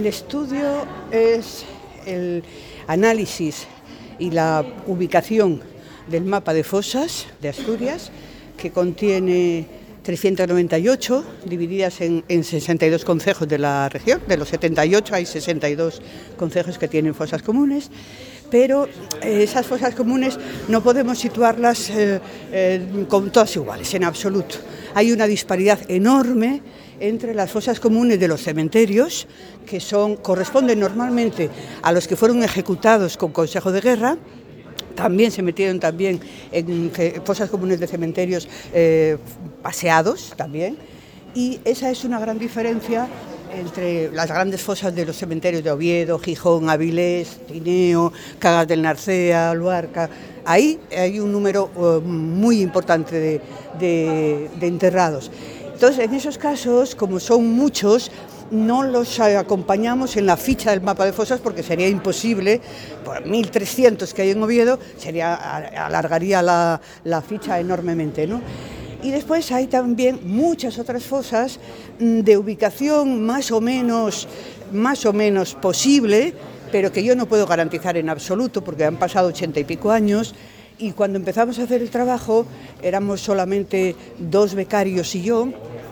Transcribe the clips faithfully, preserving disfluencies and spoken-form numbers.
El estudio es el análisis y la ubicación del mapa de fosas de Asturias, que contiene trescientos noventa y ocho, divididas en, en sesenta y dos concejos de la región. De los setenta y ocho hay sesenta y dos concejos que tienen fosas comunes, pero eh, esas fosas comunes no podemos situarlas eh, eh, con todas iguales, en absoluto. Hay una disparidad enorme entre las fosas comunes de los cementerios, que son, corresponden normalmente a los que fueron ejecutados con consejo de guerra. También se metieron también en fosas comunes de cementerios eh, paseados también, y esa es una gran diferencia entre las grandes fosas de los cementerios de Oviedo, Gijón, Avilés, Tineo, Cagas del Narcea, Luarca. Ahí hay un número uh, muy importante de, de, de enterrados. Entonces, en esos casos, como son muchos, no los acompañamos en la ficha del mapa de fosas porque sería imposible, por mil trescientos que hay en Oviedo, sería, alargaría la, la ficha enormemente, ¿no? Y después hay también muchas otras fosas de ubicación más o menos, más o menos posible, pero que yo no puedo garantizar en absoluto porque han pasado ochenta y pico años. Y cuando empezamos a hacer el trabajo éramos solamente dos becarios y yo,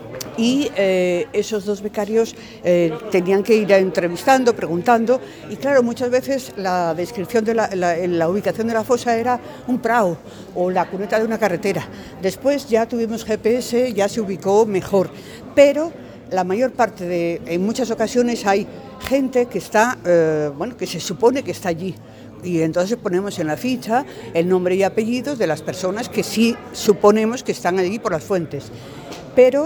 y eh, esos dos becarios eh, tenían que ir entrevistando, preguntando, y claro, muchas veces la descripción de la, la, la ubicación de la fosa era un prao o la cuneta de una carretera. Después ya tuvimos G P S, ya se ubicó mejor, pero la mayor parte de, en muchas ocasiones hay gente que está, eh, bueno, que se supone que está allí. Y entonces ponemos en la ficha el nombre y apellidos de las personas que sí suponemos que están allí por las fuentes. Pero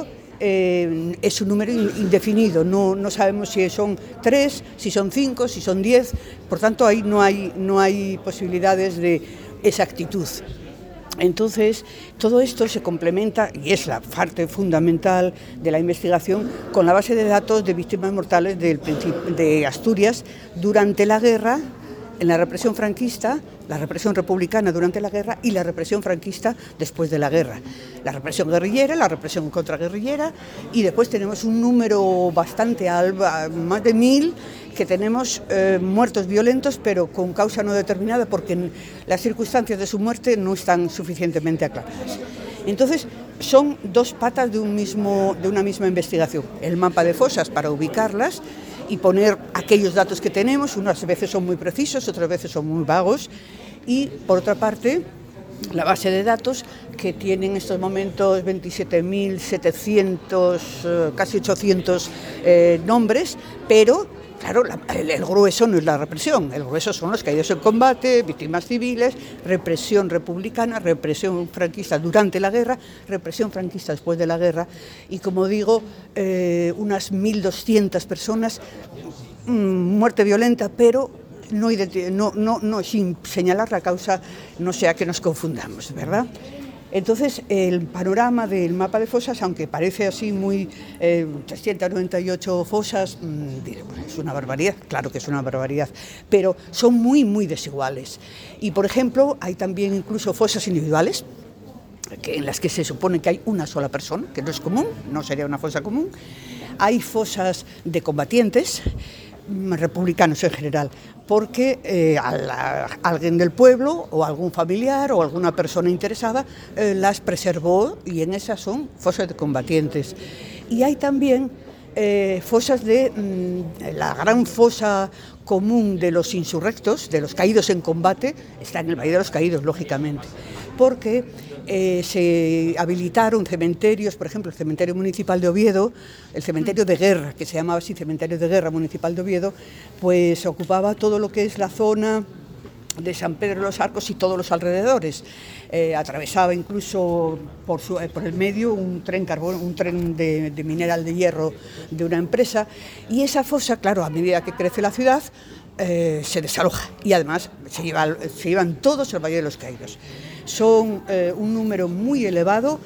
eh, es un número indefinido, no, no sabemos si son tres, si son cinco, si son diez, por tanto ahí no hay, no hay posibilidades de exactitud. Entonces, todo esto se complementa, y es la parte fundamental de la investigación, con la base de datos de víctimas mortales del de Asturias durante la guerra, en la represión franquista, la represión republicana durante la guerra y la represión franquista después de la guerra. La represión guerrillera, la represión contraguerrillera, y después tenemos un número bastante alto, más de mil, que tenemos eh, muertos violentos, pero con causa no determinada, porque las circunstancias de su muerte no están suficientemente aclaradas. Entonces, son dos patas de, un mismo, de una misma investigación. El mapa de fosas para ubicarlas y poner aquellos datos que tenemos, unas veces son muy precisos, otras veces son muy vagos, y por otra parte, la base de datos que tiene en estos momentos veintisiete mil setecientos, eh, casi ochocientos eh, nombres, pero claro, la, el, el grueso no es la represión, el grueso son los caídos en combate, víctimas civiles, represión republicana, represión franquista durante la guerra, represión franquista después de la guerra, y como digo, eh, unas mil doscientas personas, mmm, muerte violenta, pero no, no, no, no, sin señalar la causa, no sea que nos confundamos, ¿verdad? Entonces, el panorama del mapa de fosas, aunque parece así muy eh, trescientos noventa y ocho fosas, mmm, diré, bueno, es una barbaridad, claro que es una barbaridad, pero son muy, muy desiguales. Y, por ejemplo, hay también incluso fosas individuales, que, en las que se supone que hay una sola persona, que no es común, no sería una fosa común. Hay fosas de combatientes, republicanos en general, porque eh, a la, alguien del pueblo o algún familiar o alguna persona interesada eh, las preservó, y en esas son fosas de combatientes. Y hay también eh, fosas de mmm, la gran fosa común de los insurrectos, de los caídos en combate, está en el Valle de los Caídos, lógicamente, porque eh, se habilitaron cementerios, por ejemplo, el cementerio municipal de Oviedo, el cementerio de guerra, que se llamaba así, cementerio de guerra municipal de Oviedo, pues ocupaba todo lo que es la zona de San Pedro de los Arcos y todos los alrededores. Eh, atravesaba incluso por, su, eh, por el medio un tren, carbón, un tren de, de mineral de hierro de una empresa, y esa fosa, claro, a medida que crece la ciudad, eh, se desaloja, y además se, lleva, se llevan todos al Valle de los Caídos. Son eh, un número muy elevado,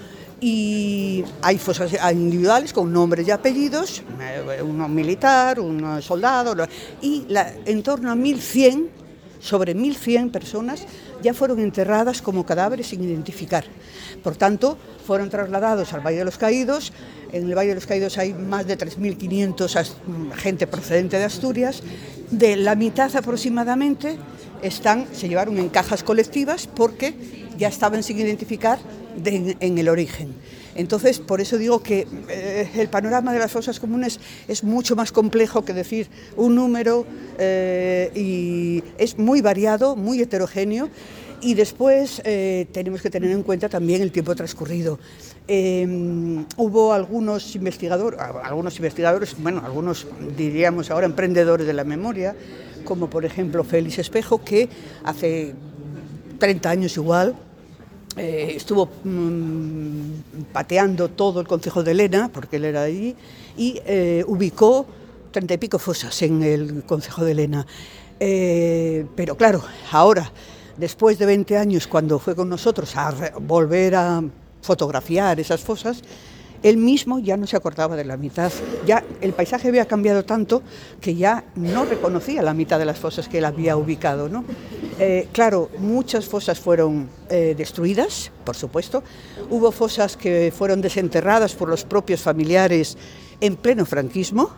y hay fosas individuales con nombres y apellidos, uno militar, uno soldado, y la, en torno a mil cien sobre mil cien personas ya fueron enterradas como cadáveres sin identificar. Por tanto, fueron trasladados al Valle de los Caídos. En el Valle de los Caídos hay más de tres mil quinientos gente procedente de Asturias. De la mitad aproximadamente están, se llevaron en cajas colectivas porque ya estaban sin identificar de, en el origen. Entonces, por eso digo que eh, el panorama de las fosas comunes es mucho más complejo que decir un número eh, y es muy variado, muy heterogéneo. Y después eh, tenemos que tener en cuenta también el tiempo transcurrido. Eh, hubo algunos investigadores, algunos investigadores, bueno, algunos diríamos ahora emprendedores de la memoria, como por ejemplo Félix Espejo, que hace treinta años igual, Eh, estuvo mmm, pateando todo el concejo de Lena, porque él era allí, y eh, ubicó treinta y pico fosas en el concejo de Lena. Eh, pero claro, ahora, después de veinte años, cuando fue con nosotros a re- volver a fotografiar esas fosas, él mismo ya no se acordaba de la mitad. Ya el paisaje había cambiado tanto que ya no reconocía la mitad de las fosas que él había ubicado, ¿no? Eh, claro, muchas fosas fueron eh, destruidas, por supuesto. Hubo fosas que fueron desenterradas por los propios familiares en pleno franquismo,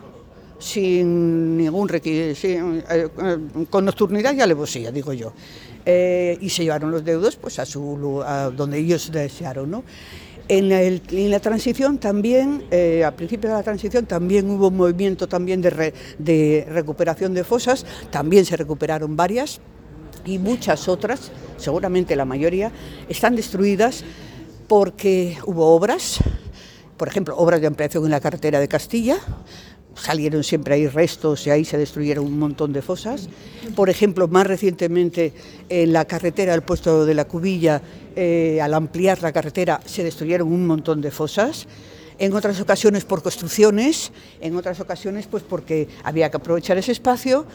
sin ningún requisito, eh, eh, con nocturnidad y alevosía, digo yo. Eh, y se llevaron los deudos pues, a, su, a donde ellos desearon, ¿no? En, el, en la transición también, eh, al principio de la transición también hubo un movimiento también de, re, de recuperación de fosas, también se recuperaron varias y muchas otras, seguramente la mayoría, están destruidas porque hubo obras, por ejemplo, obras de ampliación en la carretera de Castilla. Salieron siempre ahí restos y ahí se destruyeron un montón de fosas. Por ejemplo, más recientemente en la carretera del puesto de la Cubilla, eh, al ampliar la carretera se destruyeron un montón de fosas. En otras ocasiones por construcciones, en otras ocasiones pues porque había que aprovechar ese espacio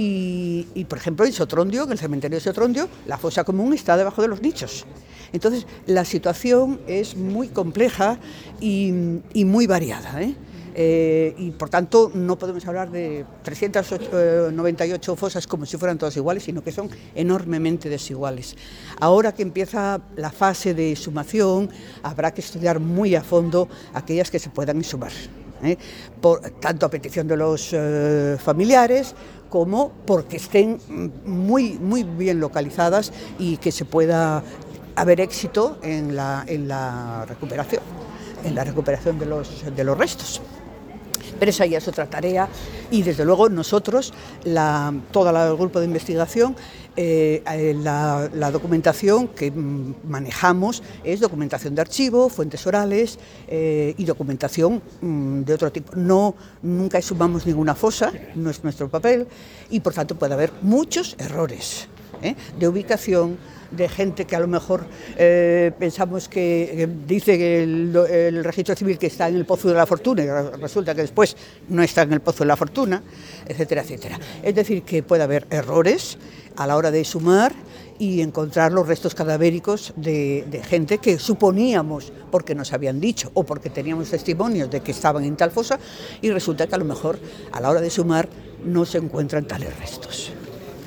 y, y por ejemplo en Sotrondio, en el cementerio de Sotrondio, la fosa común está debajo de los nichos. Entonces la situación es muy compleja y, y muy variada, ¿eh? Eh, y por tanto no podemos hablar de trescientas noventa y ocho fosas como si fueran todas iguales, sino que son enormemente desiguales. Ahora que empieza la fase de exhumación, habrá que estudiar muy a fondo aquellas que se puedan exhumar, ¿eh? Por, tanto a petición de los eh, familiares como porque estén muy, muy bien localizadas y que se pueda haber éxito en la, en la recuperación, en la recuperación de los, de los restos. Pero esa ya es otra tarea y desde luego nosotros, la, todo el grupo de investigación, eh, la, la documentación que manejamos es documentación de archivo, fuentes orales eh, y documentación mm, de otro tipo. No, nunca exhumamos ninguna fosa, no es nuestro papel y por tanto puede haber muchos errores, ¿eh? De ubicación, de gente que a lo mejor eh, pensamos que eh, dice que el, el registro civil que está en el Pozo de la Fortuna y resulta que después no está en el Pozo de la Fortuna, etcétera, etcétera. Es decir, que puede haber errores a la hora de exhumar y encontrar los restos cadavéricos de, de gente que suponíamos porque nos habían dicho o porque teníamos testimonios de que estaban en tal fosa y resulta que a lo mejor a la hora de exhumar no se encuentran tales restos.